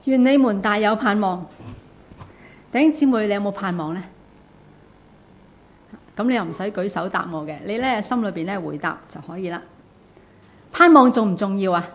願你們大有盼望。弟兄姊妹，你有冇盼望呢？咁你又唔使舉手答我嘅，你呢心裏邊呢回答就可以啦。盼望重唔重要啊？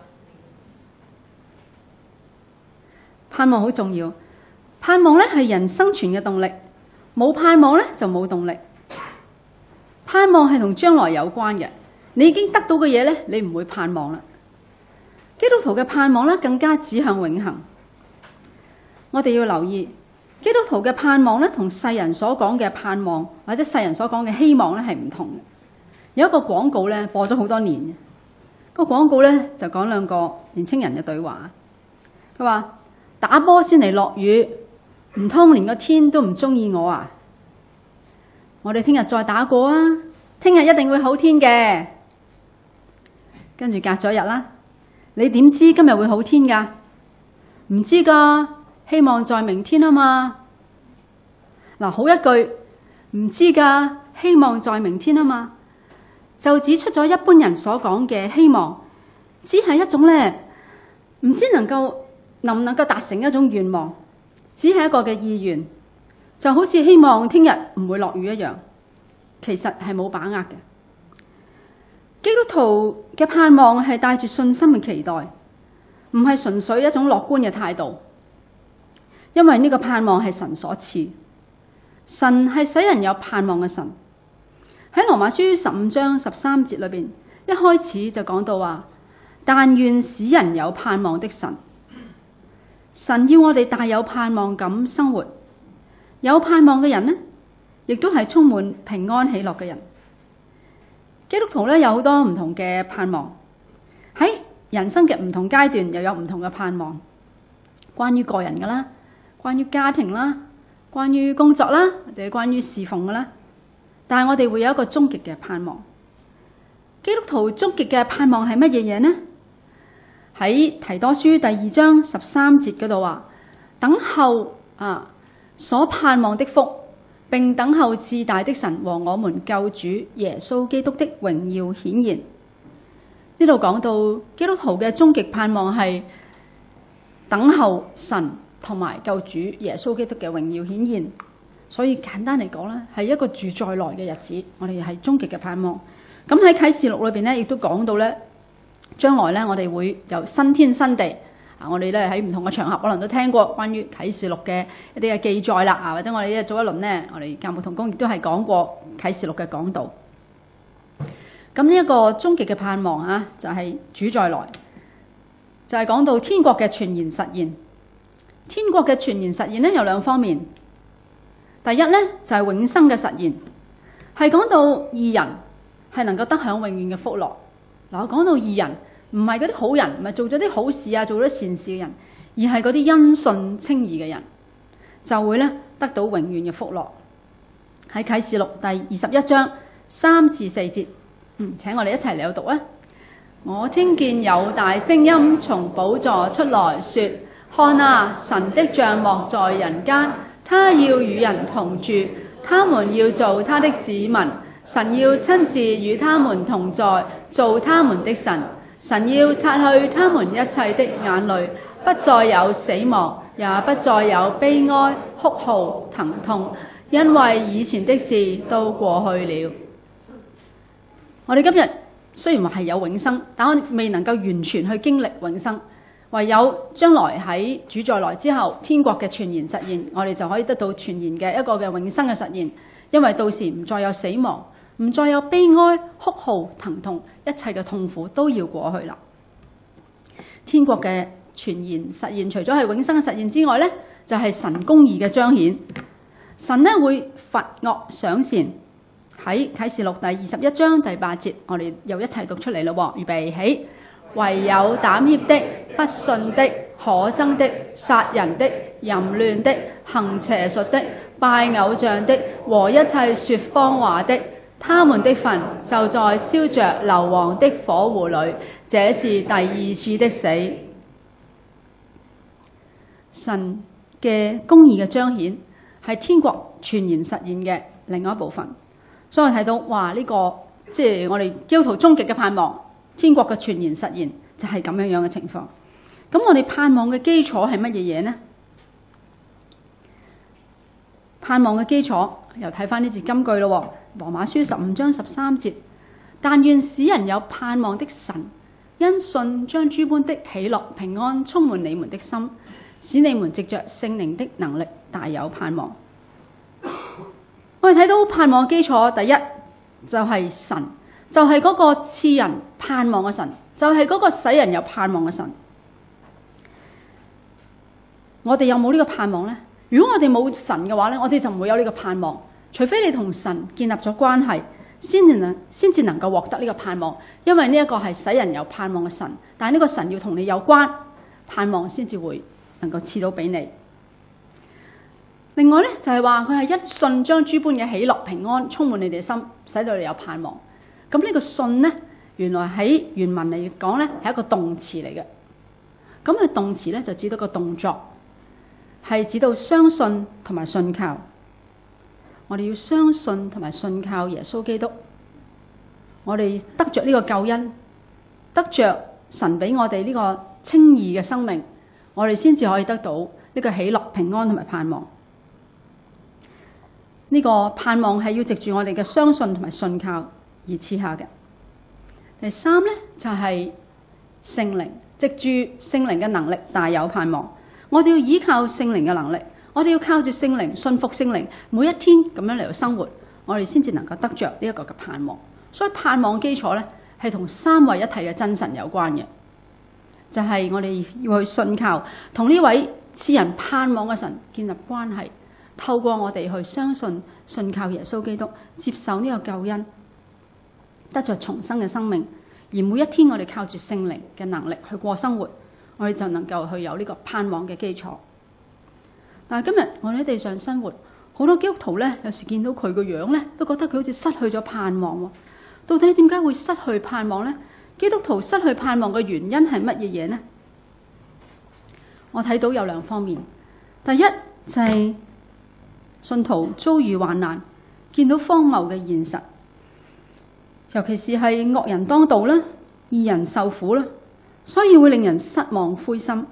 盼望好重要。盼望呢係人生存嘅動力，冇盼望呢就冇動力。盼望係同將來有關嘅，你已經得到嘅嘢呢，你唔會盼望啦。基督徒嘅盼望呢更加指向永恆。我哋要留意，基督徒嘅盼望呢同世人所講嘅盼望或者世人所講嘅希望呢係唔同嘅。有一個廣告呢播咗好多年，個廣告呢就講兩個年青人嘅對話。佢話：打波先嚟落雨，唔通連個天都唔中意我啊！我哋聽日再打過啊！聽日一定會好天嘅。跟住隔咗日啦，你點知今日會好天㗎？唔知㗎，希望在明天啊嘛。嗱，好一句，唔知㗎，希望在明天啊嘛，就指出咗一般人所講嘅希望，只係一種呢，唔知能唔能夠達成一種願望，只係一個嘅意願。就好似希望聽日唔會落雨一樣，其實係冇把握嘅。基督徒嘅盼望係帶住信心嘅期待，唔係純粹一種樂觀嘅態度，因為呢個盼望係神所賜，神係使人有盼望嘅神。喺羅馬書15章13節裏邊，一開始就講到話：但願使人有盼望的神。神要我哋大有盼望咁生活。有盼望嘅人呢，亦都係充滿平安喜樂嘅人。基督徒呢，有好多唔同嘅盼望，喺人生嘅唔同階段又有唔同嘅盼望，關於個人㗎啦，關於家庭啦，關於工作啦，或者關於侍奉㗎啦。但係我哋會有一個終極嘅盼望。基督徒終極嘅盼望係乜嘢嘢呢？喺提多書第2章13節嗰度話：等候所盼望的福，並等候至大的神和我們救主耶穌基督的榮耀顯現。呢度講到基督徒嘅終極盼望係等候神同埋救主耶穌基督嘅榮耀顯現。所以簡單嚟講咧，係一個住再來嘅日子，我哋係終極嘅盼望。咁喺啟示錄裏邊咧，亦都講到咧，將來咧我哋會有新天新地。我哋咧喺唔同嘅場合可能都聽過關於啟示錄嘅一啲嘅記載啦，或者我哋一早一輪呢，我哋教牧同工亦都係講過啟示錄嘅講道。咁呢一個終極嘅盼望就係主再來，就係講到天國嘅全然實現。天國嘅全然實現呢，有兩方面，第一呢，就係永生嘅實現，係講到義人係能夠得享永遠嘅福樂。嗱，我講到義人，唔係嗰啲好人，唔係做咗啲好事啊，做咗善事嘅人，而係嗰啲因信稱義嘅人，就會咧得到永遠嘅福樂。喺啟示錄第21章3至4節，請我哋一齊嚟讀啊！我聽見有大聲音從寶座出來說：看啊，神的帳幕在人間，他要與人同住，他們要做他的子民，神要親自與他們同在，做他們的神。神要擦去他們一切的眼淚，不再有死亡，也不再有悲哀、哭號、疼痛，因為以前的事都過去了。我哋今日雖然話係有永生，但我未能夠完全去經歷永生，唯有將來喺主再來之後，天國嘅全然實現，我哋就可以得到全然嘅一個嘅永生嘅實現，因為到時唔再有死亡，唔再有悲哀、哭號、疼痛，一切嘅痛苦都要過去啦。天國嘅全然實現，除咗係永生嘅實現之外呢，就係神公義嘅彰顯。神呢會罰惡賞善。喺啟示錄第21章第8節，我哋又一齊讀出嚟咯。預備起，唯有膽怯的、不信的、可憎的、殺人的、淫亂的、行邪術的、拜偶像的和一切說謊話的，他們的份就在燒着硫磺的火湖裏，這是第二次的死。神嘅公義嘅彰顯係天國全然實現嘅另外一部分。所以我睇到呢個即係我哋基督徒終極嘅盼望，天國嘅全然實現就係咁樣樣嘅情況。 咁我哋盼望嘅基礎係乜嘢嘢呢？盼望嘅基礎又睇翻呢節金句咯，羅馬書15章13節，但願使人有盼望的神，因信將諸般的喜樂平安充滿你們的心，使你們藉着聖靈的能力大有盼望。我哋睇到盼望基礎，第一就係神，就係嗰個賜人盼望嘅神，就係嗰個使人有盼望嘅神。我哋有冇呢個盼望呢？如果我哋冇神嘅話呢，我哋就唔會有呢個盼望。除非你同神建立咗關係，先至能夠獲得呢個盼望。因為呢一個係使人有盼望嘅神，但係呢個神要同你有關，盼望先至會能夠賜到俾你。另外呢，就係話佢係一信將諸般嘅喜樂平安充滿你哋嘅心，使到你有盼望。咁呢個信呢，原來喺原文嚟講呢，係一個動詞嚟嘅。咁佢動詞呢，就指到個動作。係指到相信同埋信靠，我哋要相信同埋信靠耶穌基督，我哋得着呢個救恩，得着神俾我哋呢個稱義嘅生命，我哋先至可以得到呢個喜樂、平安同埋盼望。呢個盼望係要藉住我哋嘅相信同埋信靠而賜下嘅。第三呢，就係聖靈，藉住聖靈嘅能力大有盼望。我哋要依靠聖靈嘅能力，我哋要靠住聖靈，信服聖靈，每一天咁樣嚟到生活，我哋先至能夠得着呢一個嘅盼望。所以盼望基礎咧係同三位一體嘅真神有關嘅，就係我哋要去信靠，同呢位賜人盼望嘅神建立關係，透過我哋去相信、信靠耶穌基督，接受呢個救恩，得着重生嘅生命。而每一天我哋靠住聖靈嘅能力去過生活，我哋就能夠去有呢個盼望嘅基礎。但係今日我哋喺地上生活，好多基督徒咧，有時見到佢個樣咧，都覺得佢好似失去咗盼望喎。到底點解會失去盼望呢？基督徒失去盼望嘅原因係乜嘢嘢呢？我睇到有兩方面。第一就係信徒遭遇患難，見到荒謬嘅現實，尤其是係惡人當道啦，義人受苦啦，所以會令人失望灰心。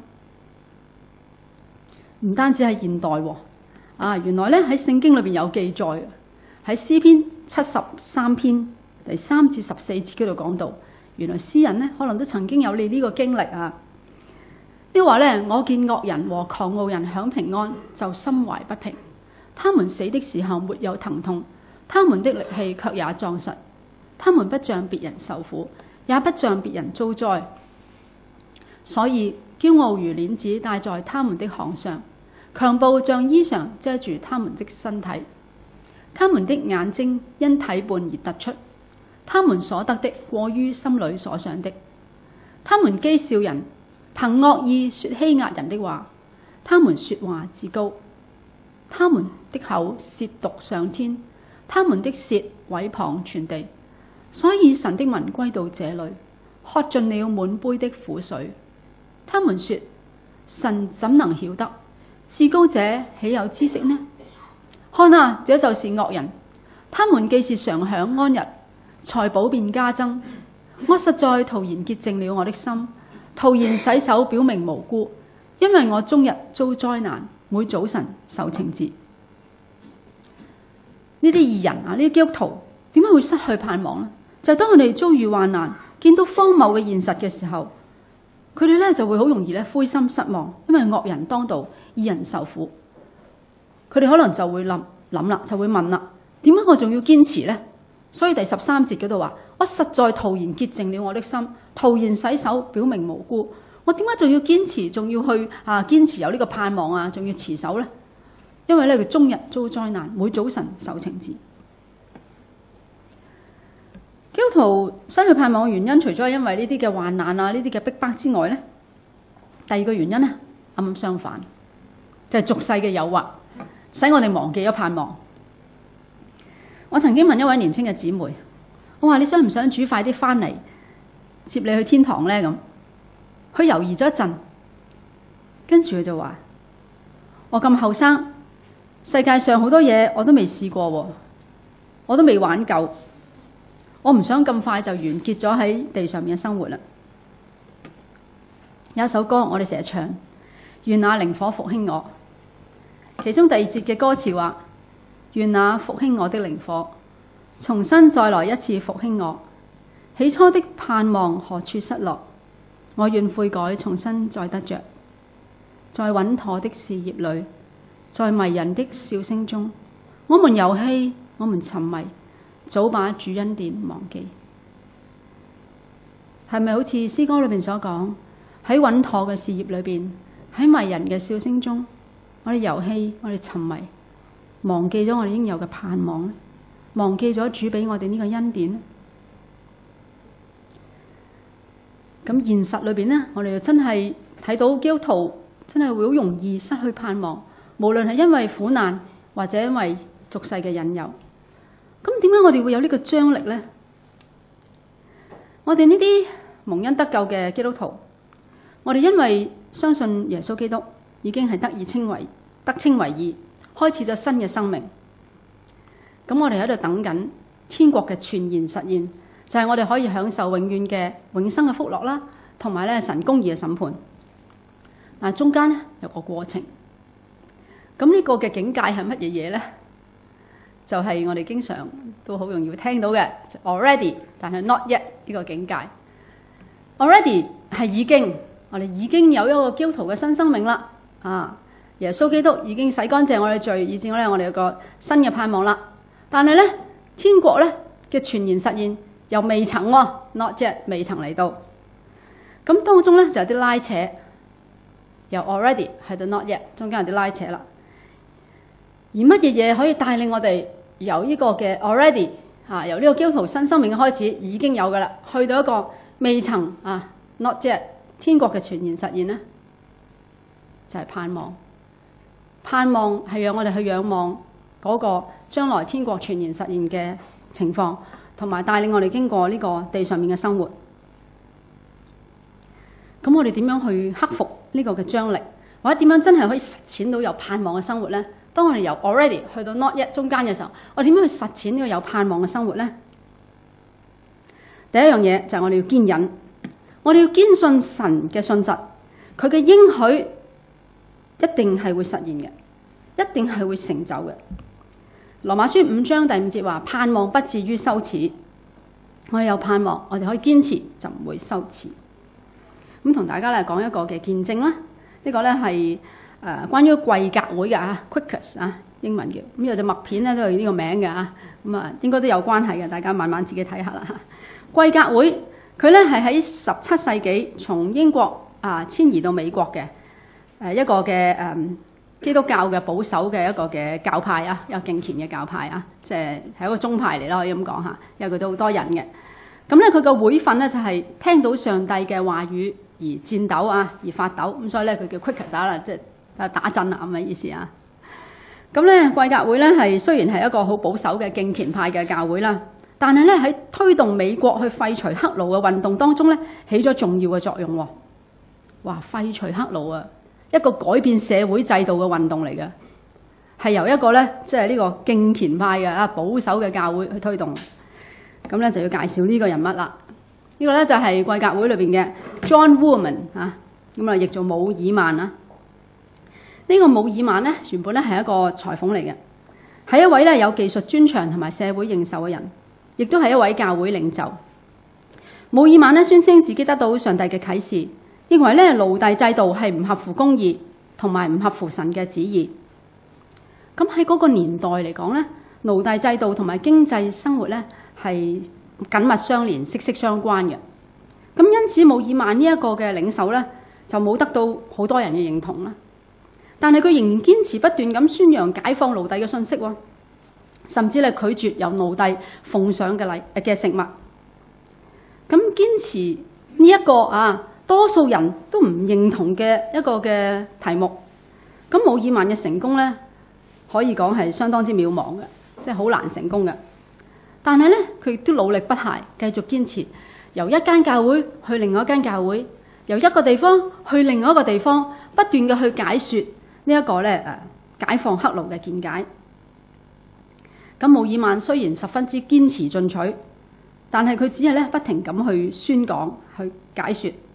唔單止係現代喎，原來咧喺聖經裏邊有記載，喺詩篇73篇第3至14節嗰度講到，原來詩人咧可能都曾經有你呢個經歷啊。呢話咧，我見惡人和狂傲人享平安，就心懷不平。他們死的時候沒有疼痛，他們的力氣卻也壯實。他們不像別人受苦，也不像別人遭災。所以驕傲如鏈子戴在他們的項上，強暴像衣裳遮住他們的身體。他們的眼睛因體胖而突出，他們所得的過於心裏所想的。他們譏笑人，憑惡意說欺壓人的話，他們說話自高。他們的口褻瀆上天，他們的舌毀謗全地。所以神的民歸到這裏，喝盡了滿杯的苦水。他們說：神怎能曉得？至高者豈有知識呢？看啊，這就是惡人，他們既是常享安逸，財寶便加增。我實在徒然潔淨了我的心，徒然洗手表明無辜，因為我終日遭災難，每早晨受懲治。呢啲義人啊，呢啲基督徒點解會失去盼望呢？就係當佢哋遭遇患難，見到荒謬嘅現實嘅時候，佢哋咧就會好容易咧灰心失望，因為惡人當道，義人受苦。佢哋可能就會諗啦，就會問啦：點解我仲要堅持呢？所以第13節嗰度話：我實在徒然潔淨了我的心，徒然洗手表明無辜。我點解仲要堅持，仲要去堅持有呢個盼望啊，仲要持守呢？因為咧佢終日遭災難，每早晨受懲治。基督徒失去盼望嘅原因，除咗係因為呢啲嘅患難啊、呢啲嘅逼迫之外咧，第二個原因咧啱啱相反，就係俗世嘅誘惑，使我哋忘記咗盼望。我曾經問一位年輕嘅姊妹，我話：你想唔想主快啲翻嚟接你去天堂咧？咁佢猶豫咗一陣，跟住佢就話：我咁後生，世界上好多嘢我都未試過喎，我都未玩夠。我唔想咁快就完結咗喺地上面嘅生活啦。 有一首歌我哋成日唱，願那靈火復興我。其中第2節嘅歌詞話：願那復興我的靈火，重新再來一次復興我。起初的盼望何處失落？我願悔改，重新再得着。在穩妥的事業裏，在迷人的笑聲中，我們遊戲，我們沉迷，早把主恩典忘記。係咪好似詩歌裏面所講，喺穩妥嘅事業裏邊，喺迷人嘅笑聲中，我哋遊戲，我哋沉迷，忘記咗我哋應有嘅盼望咧，忘記咗主俾我哋呢個恩典咧？咁現實裏邊呢，我哋就真係睇到基督徒真係會好容易失去盼望，無論係因為苦難或者因為俗世嘅引誘。咁點解我哋會有呢個張力呢？我哋呢啲蒙恩得救嘅基督徒，我哋因為相信耶穌基督已經係得稱為義，開始咗新嘅生命。咁我哋喺度等緊天國嘅全然實現，就係我哋可以享受永遠嘅永生嘅福樂啦，同埋咧神公義嘅審判。嗱，中間咧有個過程。咁呢個嘅境界係乜嘢嘢咧？就係我哋經常都好容易會聽到嘅 already， 但係 not yet 呢個境界。already 係已經，我哋已經有一個基督徒嘅新生命啦。耶穌基督已經洗乾淨我哋罪，以至我哋有個新嘅盼望啦。但係咧，天國咧嘅全然實現又未曾，not yet 未曾嚟到。咁當中咧就有啲拉扯，由 already 去到 not yet， 中間有啲拉扯啦。而乜嘢嘢可以帶領我哋由呢個嘅 already 由呢個基督徒新生命嘅開始已經有噶啦，去到一個未曾not yet 天國嘅全然實現呢？就係盼望。盼望係讓我哋去仰望嗰個將來天國全然實現嘅情況，同埋帶領我哋經過呢個地上面嘅生活。咁我哋點樣去克服呢個嘅張力，或者點樣真係可以實踐到有盼望嘅生活呢？當我哋由 already 去到 not yet 中間嘅時候，我哋點樣去實踐呢個有盼望嘅生活呢？第一樣嘢就係我哋要堅忍，我哋要堅信神嘅信實，佢嘅應許一定係會實現嘅，一定係會成就嘅。羅馬書5章第5節話：盼望不至於羞恥。我哋有盼望，我哋可以堅持，就唔會羞恥。咁同大家嚟講一個嘅見證啦。呢個咧係關於貴格會嘅Quakers英文嘅。咁有隻麥片咧都係呢個名嘅咁應該都有關係嘅，大家慢慢自己睇下啦。貴格會佢咧係喺17世紀從英國遷移到美國嘅一個嘅基督教嘅保守嘅一個嘅教派一個敬虔嘅教派即係一個宗派嚟啦，可以咁講下，因為佢都好多人嘅。咁咧佢個會訓咧就係聽到上帝嘅話語而戰鬥而發抖，咁所以咧佢叫 Quakers 啦，即係打震咁嘅意思咁咧貴格會咧係雖然係一個好保守嘅敬虔派嘅教會啦，但係咧喺推動美國去廢除黑奴嘅運動當中咧起咗重要嘅作用。哇！廢除黑奴一個改變社會制度嘅運動嚟嘅，係由一個咧即係呢個敬虔派嘅保守嘅教會去推動。咁咧就要介紹呢個人物啦。呢個咧就係貴格會裏邊嘅 John Woolman 咁譯做姆爾曼啦。呢個姆爾曼咧原本咧係一個裁縫嚟嘅，係一位咧有技術專長同埋社會認受嘅人，亦都係一位教會領袖。姆爾曼咧宣稱自己得到上帝嘅啟示，認為咧奴隸制度係唔合乎公義同埋唔合乎神嘅旨意。咁喺嗰個年代嚟講咧，奴隸制度同埋經濟生活咧係緊密相連、息息相關嘅。咁因此姆爾曼呢一個嘅領袖咧就冇得到好多人嘅認同啦。但係佢仍然堅持不斷咁宣揚解放奴隸嘅信息，甚至係拒絕由奴隸奉上嘅食物。咁堅持呢一個多數人都唔認同嘅一個嘅題目，咁姆爾曼嘅成功咧可以講係相當之渺茫嘅，即係好難成功嘅。但係咧佢亦都努力不懈，繼續堅持由一間教會去另外一間教會，由一個地方去另外一個地方，不斷嘅去解說呢一個咧解放黑奴嘅見解。咁姆爾曼雖然十分之堅持進取，但係佢只係咧不停咁去宣講、去解說，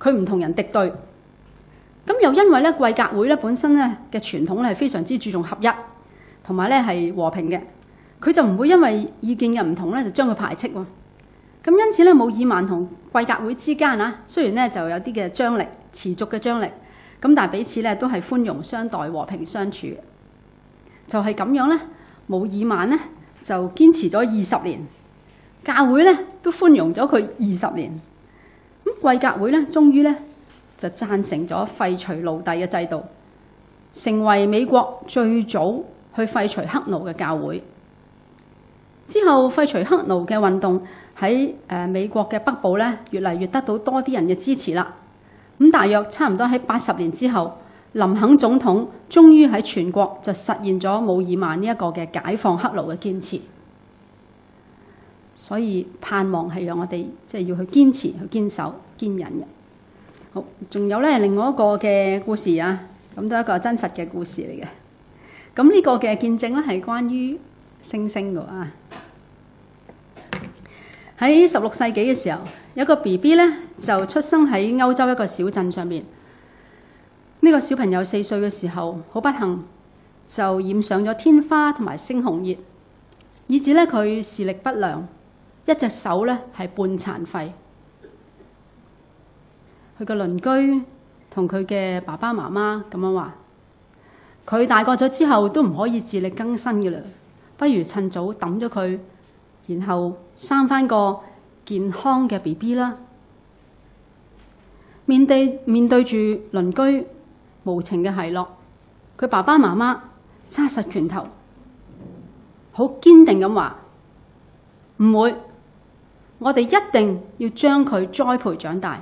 佢唔同人敵對。咁又因為咧貴格會咧本身咧嘅傳統咧係非常之注重合一，同埋咧係和平嘅，佢就唔會因為意見嘅唔同咧就將佢排斥喎。咁因此咧，姆爾曼同貴格會之間啊，雖然咧就有啲嘅張力，持續嘅張力，咁但係彼此咧都係寬容相待、和平相處。就係咁樣咧，姆爾曼咧就堅持咗20年，教會咧都寬容咗佢20年。咁貴格會咧，終於咧就贊成咗廢除奴隸嘅制度，成為美國最早去廢除黑奴嘅教會。之後廢除黑奴嘅運動喺美國嘅北部咧，越嚟越得到多啲人嘅支持啦。咁大約差唔多喺80年之後，林肯總統終於喺全國就實現咗姆爾曼呢一個嘅解放黑奴嘅堅持。所以盼望係讓我哋即係要去堅持、去堅守、堅忍嘅。好，仲有咧另外一個嘅故事啊，咁都係一個真實嘅故事嚟嘅。咁呢個嘅見證咧係關於星星嘅啊。喺16世紀嘅時候，有個 BB 咧就出生喺歐洲一個小鎮上面。呢個小朋友4歲嘅時候，好不幸就染上咗天花同埋猩紅熱，以致咧佢視力不良，一隻手咧係半殘廢。佢個鄰居同佢嘅爸爸媽媽咁樣話：佢大個咗之後都唔可以自力更生嘅啦，不如趁早抌咗佢，然後生返個健康嘅 BB 啦。面對住鄰居無情嘅奚落，佢爸爸媽媽揸實拳頭，好堅定咁話：唔會，我哋一定要將佢栽培長大。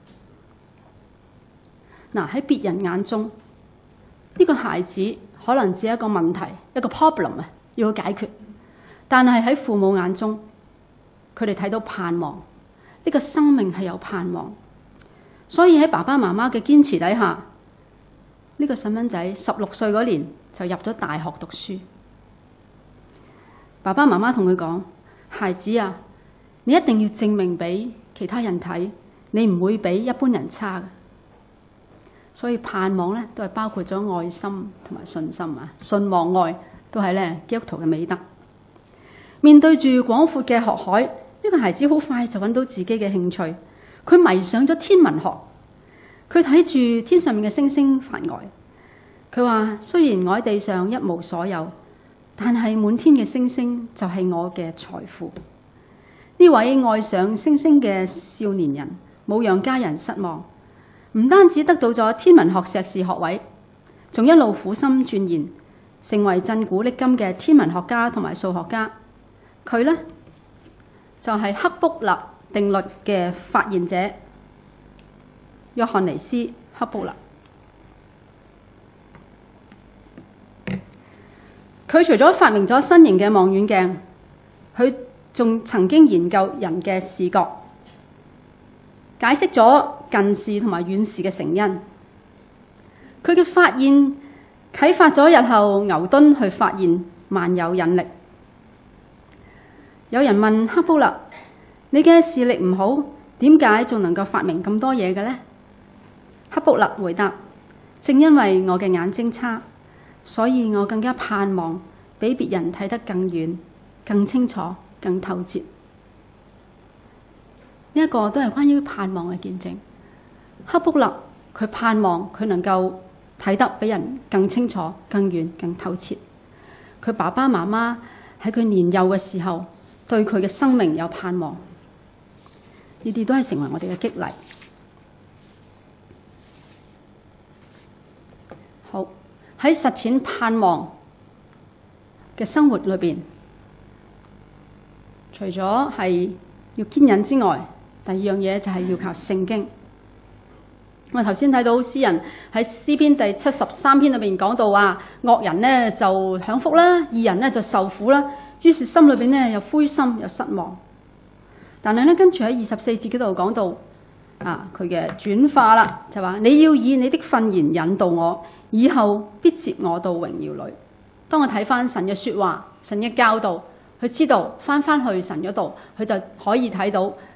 嗱，喺別人眼中，呢個孩子可能只係一個問題，一個 problem 啊，要去解決。但係喺父母眼中，佢哋睇到盼望，呢個生命係有盼望。所以喺爸爸媽媽嘅堅持底下，呢個細蚊仔16歲嗰年就入咗大學讀書。爸爸媽媽同佢講：孩子啊，你一定要證明俾其他人睇，你唔會比一般人差嘅。所以盼望咧都係包括咗愛心同埋信心啊，信望愛都係咧基督徒嘅美德。面對住廣闊嘅學海，呢個孩子好快就揾到自己嘅興趣，佢迷上咗天文學。佢睇住天上面嘅星星發呆，佢話：雖然我喺地上一無所有，但係滿天嘅星星就係我嘅財富。呢位愛上星星嘅少年人冇讓家人失望，唔單止得到咗天文學碩士學位，仲一路苦心鑽研，成為震古歷今嘅天文學家同埋數學家。佢呢，就係克卜勒定律嘅發現者約翰尼斯克卜勒。佢除咗發明咗新型嘅望遠鏡，佢仲曾經研究人嘅視覺，解釋咗近視同埋遠視嘅成因。佢嘅發現啟發咗日後牛頓去發現萬有引力。有人問克卜勒：你嘅視力唔好，點解仲能夠發明咁多嘢嘅呢？克卜勒回答：正因為我嘅眼睛差，所以我更加盼望比別人睇得更遠、更清楚、更透徹。呢一個都係關於盼望嘅見證。克卜勒佢盼望佢能夠睇得比人更清楚、更遠、更透徹。佢爸爸媽媽喺佢年幼嘅時候對佢嘅生命有盼望，呢啲都係成為我哋嘅激勵。好，喺實踐盼望嘅生活裏邊，除咗係要堅忍之外，第二樣嘢就係要靠聖經。我頭先睇到詩人喺詩篇第73篇裏邊講到話，惡人呢就享福啦，義人呢就受苦啦，於是心裏邊呢又灰心又失望。但係呢跟住喺24節嗰度講到佢嘅轉化啦，就話你要以你的訓言引導我，以後必接我到榮耀裏。當我睇翻神嘅說話、神嘅教導，佢知道翻去神嗰度，佢就可以睇到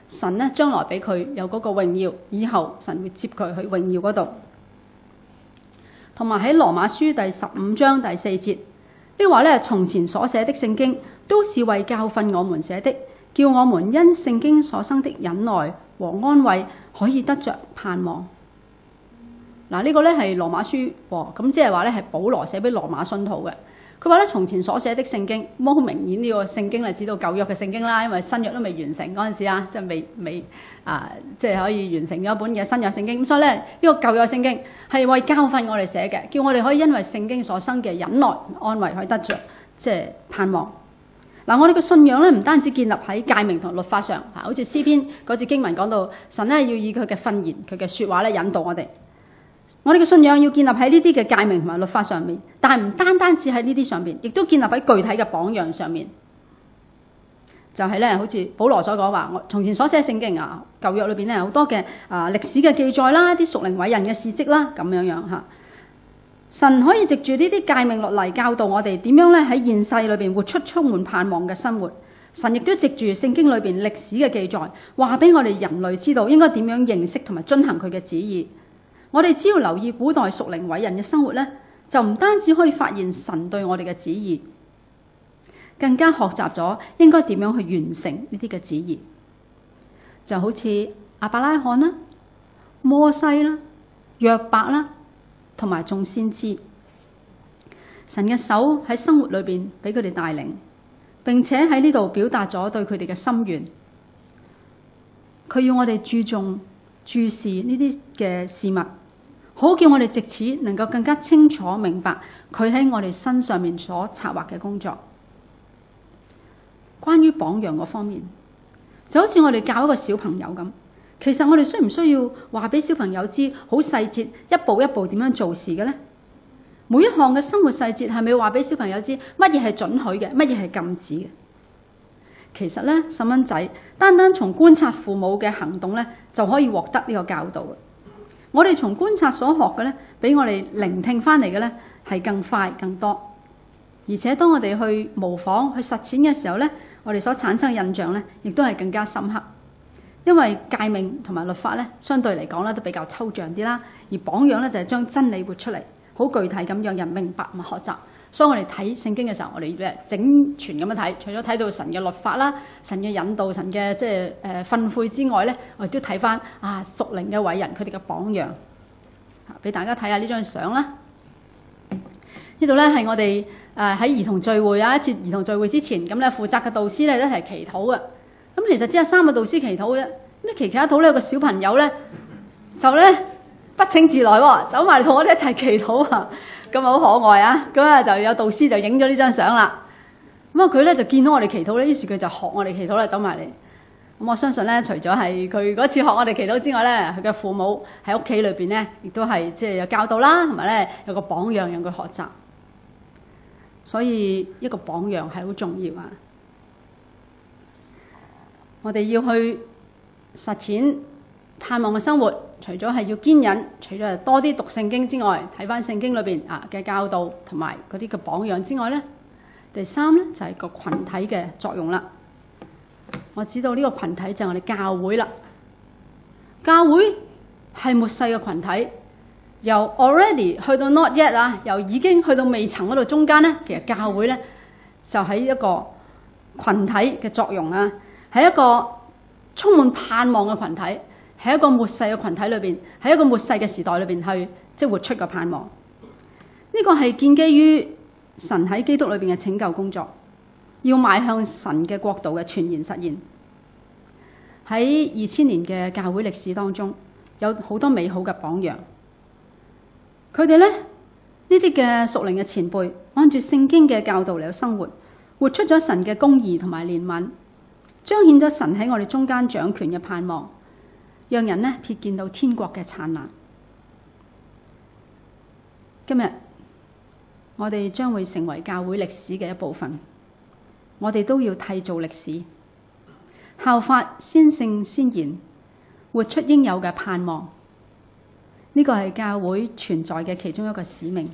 神咧將來俾佢有嗰個榮耀，以後神會接佢去榮耀嗰度。同埋喺羅馬書第15章第4節呢話咧，從前所寫的聖經都是為教訓我們寫的，叫我們因聖經所生的忍耐和安慰可以得着盼望。嗱，呢個咧係羅馬書喎，咁即係話咧係保羅寫俾羅馬信徒嘅。佢話咧，從前所寫的聖經，咁好明顯呢個聖經係指到舊約嘅聖經啦，因為新約都未完成嗰陣時啊，即係未即係可以完成咗一本嘅新約聖經。咁所以咧，呢個舊約聖經係為教訓我哋寫嘅，叫我哋可以因為聖經所生嘅忍耐安慰，可以得着即係盼望。嗱，我哋嘅信仰咧唔單止建立喺誡命同律法上，好似詩篇嗰節經文講到，神咧要以佢嘅訓言、佢嘅説話咧引導我哋。我哋嘅信仰要建立喺呢啲嘅誡命同埋律法上面，但係唔單單只喺呢啲上面，亦都建立喺具體嘅榜樣上面。就係咧，好似保羅所講話，我從前所寫聖經啊，舊約裏邊咧好多嘅歷史嘅記載啦，啲屬靈偉人嘅事蹟啦，咁樣樣嚇。神可以藉住呢啲誡命律例教導我哋點樣咧喺現世裏邊活出充滿盼望嘅生活。神亦都藉住聖經裏邊歷史嘅記載，話俾我哋人類知道應該點樣認識同埋遵行佢嘅旨意。我哋只要留意古代屬靈偉人嘅生活咧，就唔單止可以發現神對我哋嘅旨意，更加學習咗應該點樣去完成呢啲嘅旨意。就好似亞伯拉罕啦、摩西啦、約伯啦，同埋眾先知，神嘅手喺生活裏邊俾佢哋帶領，並且喺呢度表達咗對佢哋嘅心願。佢要我哋注視呢啲嘅事物，好叫我哋藉此能夠更加清楚明白佢喺我哋身上面所策劃嘅工作。關於榜樣嗰方面，就好似我哋教一個小朋友咁，其實我哋需唔需要話俾小朋友知好細節一步一步點樣做事嘅呢？每一項嘅生活細節係咪話俾小朋友知乜嘢係准許嘅，乜嘢係禁止嘅？其實咧，細蚊仔單單從觀察父母嘅行動咧，就可以獲得呢個教導。我哋從觀察所學嘅咧，比我哋聆聽翻嚟嘅咧係更快更多。而且當我哋去模仿去實踐嘅時候咧，我哋所產生嘅印象咧，亦都係更加深刻。因為誡命同埋律法咧，相對嚟講咧都比較抽象啲啦，而榜樣咧就係將真理活出嚟，好具體咁讓人明白同埋學習。所以我哋睇聖經嘅時候，我哋整全咁樣睇，除咗睇到神嘅律法啦、神嘅引導、神嘅即係訓誨之外咧，我哋都睇翻屬靈嘅偉人佢哋嘅榜樣。俾大家睇下呢張相啦。呢度咧係我哋喺兒童聚會一次兒童聚會之前，咁咧負責嘅導師咧一齊祈禱嘅。咁其實只有3個導師祈禱嘅啫。咁祈禱咧，有個小朋友咧就咧不請自來喎，走埋同我哋一齊祈禱啊！咁好可愛啊！咁啊就有導師就影咗呢張相啦。咁啊佢咧就見到我哋祈禱咧，於是佢就學我哋祈禱啦，走埋嚟。咁我相信咧，除咗係佢嗰次學我哋祈禱之外咧，佢嘅父母喺屋企裏邊咧，亦都係即係有教導啦，同埋咧有個榜樣讓佢學習。所以一個榜樣係好重要啊！我哋要去實踐盼望嘅生活，除咗係要堅忍，除咗係多啲讀聖經之外，睇翻聖經裏邊嘅教導同埋嗰啲嘅榜樣之外咧，第三咧就係個群體嘅作用啦。我知道呢個群體就係我哋教會啦。教會係末世嘅群體，由 already 去到 not yet 啊，由已經去到未曾嗰度中間咧，其實教會咧就喺一個群體嘅作用啊，係一個充滿盼望嘅群體，喺一個末世嘅群體裏邊，喺一個末世嘅時代裏邊去即係活出個盼望。呢個係建基於神喺基督裏邊嘅拯救工作，要邁向神嘅國度嘅全然實現。喺2000年嘅教會歷史當中，有好多美好嘅榜樣。佢哋咧呢啲嘅屬靈嘅前輩，按住聖經嘅教導嚟生活，活出咗神嘅公義同埋憐憫，彰顯咗神喺我哋中間掌權嘅盼望，讓人呢瞥見到天國嘅燦爛。今日我哋將會成為教會歷史嘅一部分，我哋都要締造歷史，效法先聖先賢，活出應有嘅盼望。呢個係教會存在嘅其中一個使命。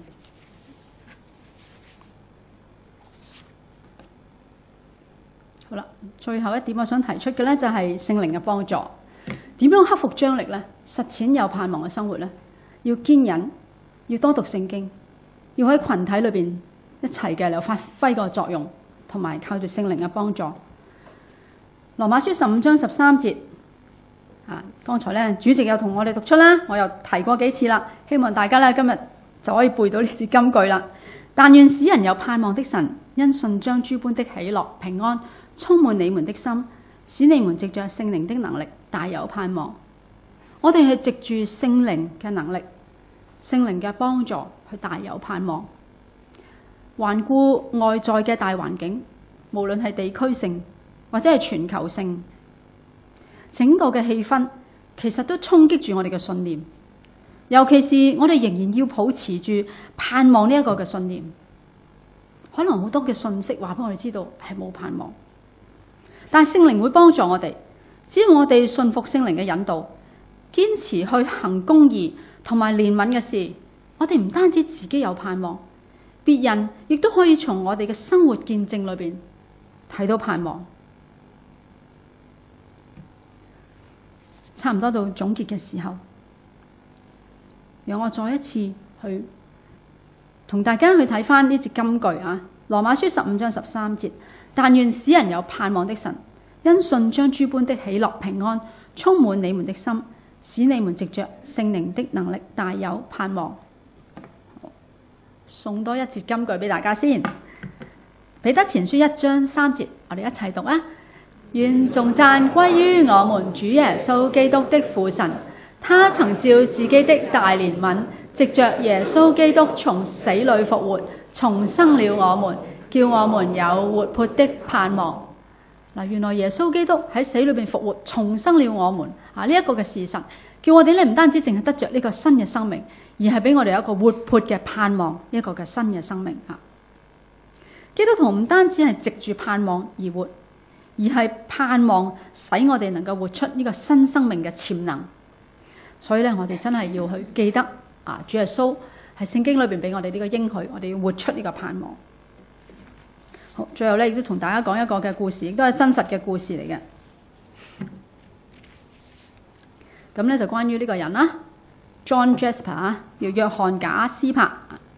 好啦，最後一點我想提出嘅呢，就係聖靈嘅幫助。點樣克服張力呢？實踐有盼望嘅生活呢？要堅忍，要多讀聖經，要喺群體裏邊一齊嘅嚟發揮個作用，同埋靠住聖靈嘅幫助。羅馬書15章13節剛才呢，主席又同我哋讀出啦，我又提過幾次啦，希望大家呢今日就可以背到呢節金句啦。但願使人有盼望的神，因信將諸般的喜樂平安充滿你們的心，使你們藉着聖靈的能力大有盼望。我哋係藉住聖靈嘅能力、聖靈嘅幫助去大有盼望。環顧外在嘅大環境，無論係地區性或者係全球性，整個嘅氣氛其實都衝擊住我哋嘅信念。尤其是我哋仍然要保持住盼望呢一個嘅信念。可能好多嘅信息話俾我哋知道係冇盼望，但係聖靈會幫助我哋。只要我哋信服聖靈嘅引導，堅持去行公義同埋憐憫嘅事，我哋唔單止自己有盼望，別人亦都可以從我哋嘅生活見證裏邊睇到盼望。差唔多到總結嘅時候，讓我再一次去同大家去睇翻呢節金句羅馬書15章13節，但願使人有盼望的神，因信將諸般的喜樂平安充滿你們的心，使你們藉着聖靈的能力大有盼望。送多一節金句俾大家先。彼得前書1章3節，我哋一齊讀願頌讚歸於我們主耶穌基督的父神，他曾照自己的大憐憫，藉着耶穌基督從死裏復活，重生了我們，叫我們有活潑的盼望。原來耶穌基督喺死裏邊復活，重生了我們呢一個嘅事實，叫我哋咧唔單止淨係得着呢個新嘅生命，而係俾我哋有一個活潑嘅盼望，一個嘅新嘅生命基督徒唔單止係藉住盼望而活，而係盼望使我哋能夠活出呢個新生命嘅潛能。所以咧，我哋真係要去記得主耶穌喺聖經裏邊俾我哋呢個應許，我哋要活出呢個盼望。好，最後咧亦都同大家講一個嘅故事，亦都係真實嘅故事嚟嘅。咁咧就關於呢個人John Jasper 叫約翰賈斯柏。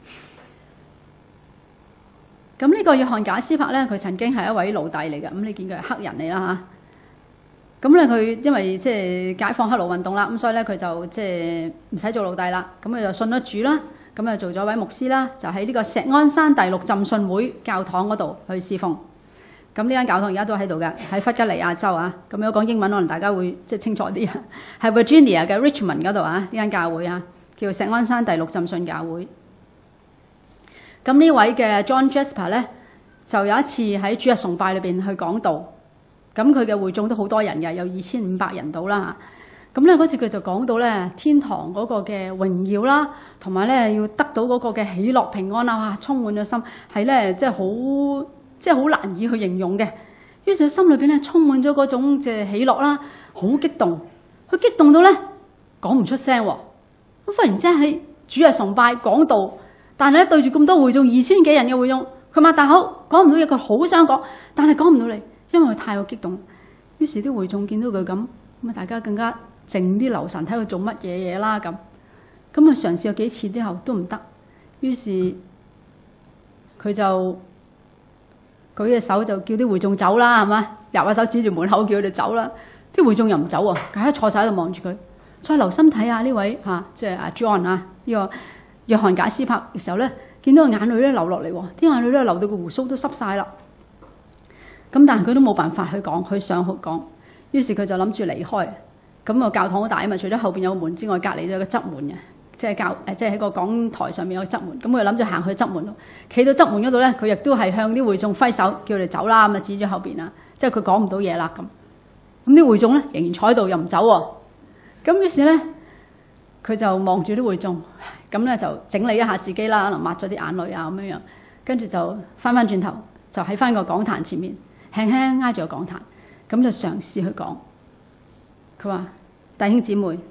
咁呢個約翰賈斯柏咧，佢曾經係一位奴隸嚟嘅。咁你見佢係黑人嚟啦咁咧佢因為即係解放黑奴運動啦，咁所以咧佢就即係唔使做奴隸啦。咁佢就信咗主啦，咁啊做咗位牧師啦，就喺呢個石鞍山第六浸信會教堂嗰度去侍奉。咁呢間教堂而家都喺度嘅，喺弗吉尼亞州咁如果講英文可能大家會即係清楚啲係 Virginia 嘅 Richmond 嗰度呢間教會叫石鞍山第六浸信教會。咁呢位嘅 John Jasper 咧，就有一次喺主日崇拜裏邊去講道。咁佢嘅會眾都好多人嘅，有2500人到啦。咁咧嗰次佢就講到咧天堂嗰個嘅榮耀啦，同埋咧要得到嗰個嘅喜樂平安哇，充滿咗心，係咧即係好難以去形容嘅。於是佢心裏邊咧充滿咗嗰種即係喜樂啦，好激動，佢激動到咧講唔出聲。咁忽然之間喺主日崇拜講道，但係咧對住咁多會眾2000幾人嘅會眾，佢擘大口講唔到嘢，佢好想講，但係講唔到嚟。因為佢太過激動，於是啲會眾見到佢咁大家更加靜啲留神睇佢做乜嘢啦咁。咁啊嘗試咗幾次之後都唔得，於是佢就舉隻手就叫啲會眾走啦，係嘛？入下手指住門口叫佢哋走啦。啲會眾又唔走喎，佢喺坐晒喺度望住佢。再留心睇下呢位即係阿 John 呢個約翰賈斯柏嘅時候咧，見到個眼淚咧流落嚟，啲眼淚咧流到個鬍鬚都濕晒啦。咁但係佢都冇辦法去講，去上去講，於是佢就諗住離開。咁個教堂好大啊嘛，除咗後邊有個門之外，隔離都有個側門嘅，即係喺個講台上面有個側門。咁佢諗住行去側門度，企到側門嗰度咧，佢亦都係向啲會眾揮手，叫佢哋走啦。咁啊指咗後邊啦，即係佢講唔到嘢啦咁。咁啲會眾咧仍然坐喺度又唔走喎。咁於是咧，佢就望住啲會眾，咁咧就整理一下自己啦，可能抹咗啲眼淚咁樣，跟住就翻轉頭，就喺翻個講壇前面。輕輕挨住個講壇，咁就嘗試去講。佢話：弟兄姊妹，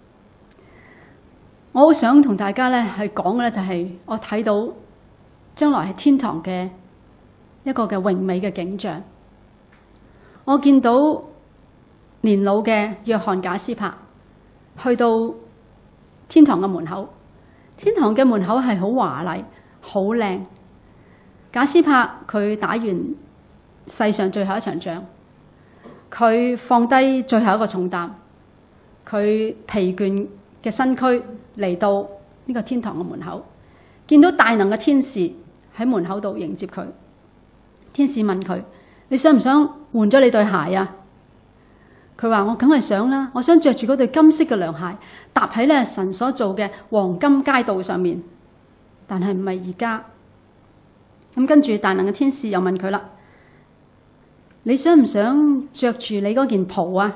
我好想同大家咧去講嘅咧，就係我睇到將來係天堂嘅一個嘅榮美嘅景象。 我見到年老嘅約翰賈斯柏去到天堂嘅門口，天堂嘅門口係好華麗、好靚。賈斯柏佢打完世上最後一場仗，佢放低最後一個重擔，佢疲倦嘅身軀嚟到呢個天堂嘅門口，見到大能嘅天使喺門口度迎接佢。天使問佢：你想唔想換咗你對鞋啊？佢話：我梗係想啦，我想着住嗰對金色嘅涼鞋，踏喺咧神所做嘅黃金街道上面。但係唔係而家。咁跟住大能嘅天使又問佢啦：你想唔想着住你嗰件袍啊？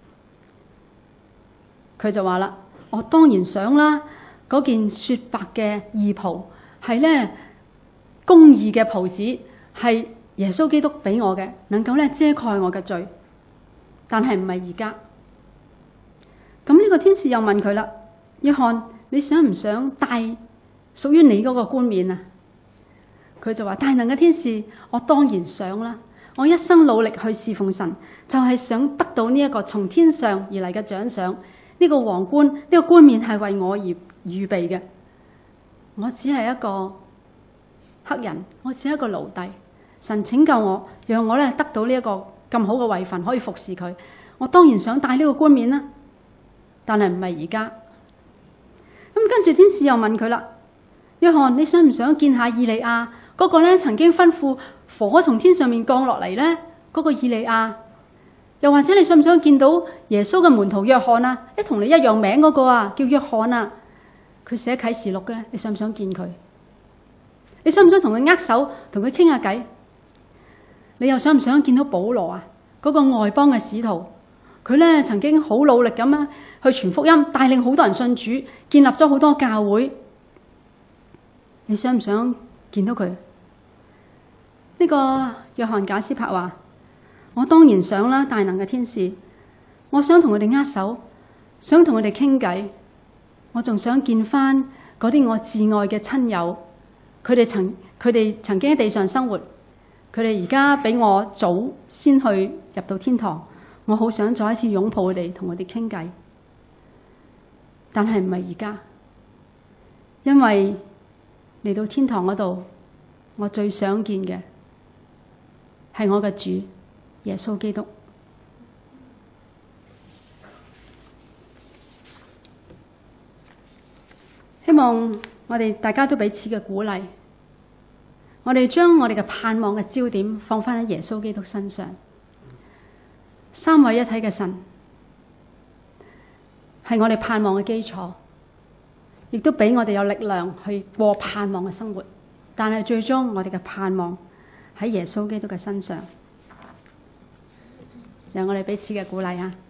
佢就話啦：我當然想啦，嗰件雪白嘅義袍係咧公義嘅袍子，係耶穌基督俾我嘅，能夠咧遮蓋我嘅罪。但係唔係而家。咁呢個天使又問佢啦：約翰，你想唔想戴屬於你嗰個冠冕啊？佢就話：大能嘅天使，我當然想啦，我一生努力去侍奉神，就係想得到呢一個從天上而嚟嘅獎賞。呢個皇冠，呢個冠冕係為我而預備嘅。我只係一個黑人，我只係一個奴隸。神拯救我，讓我咧得到呢一個咁好嘅位份，可以服侍佢。我當然想戴呢個冠冕啦，但係唔係而家。咁跟住天使又問佢啦：約翰，你想唔想見下以利亞嗰個咧曾經吩咐火從天上面降落嚟咧嗰個以利亞？又或者你想唔想見到耶穌嘅門徒約翰啊？同你一樣名嗰個啊，叫約翰啊，佢寫啟示錄嘅，你想唔想見佢？你想唔想同佢握手，同佢傾下偈？你又想唔想見到保羅啊？嗰個外邦嘅使徒，佢咧曾經好努力咁樣去傳福音，帶領好多人信主，建立咗好多教會。你想唔想見到佢？呢個約翰賈斯柏話：我當然想啦，大能嘅天使，我想同佢哋握手，想同佢哋傾偈，我仲想見翻嗰啲我至愛嘅親友，佢哋曾經喺地上生活，佢哋而家比我早先去入到天堂，我好想再一次擁抱佢哋，同佢哋傾偈。但係唔係而家，因為嚟到天堂嗰度，我最想見嘅係我嘅主耶穌基督。希望我哋大家都彼此嘅鼓勵，我哋將我哋嘅盼望嘅焦點放返喺耶穌基督身上。三位一體嘅神係我哋盼望嘅基礎，亦都俾我哋有力量去過盼望嘅生活。但係最終我哋嘅盼望喺耶穌基督嘅身上，讓我哋彼此嘅鼓勵啊！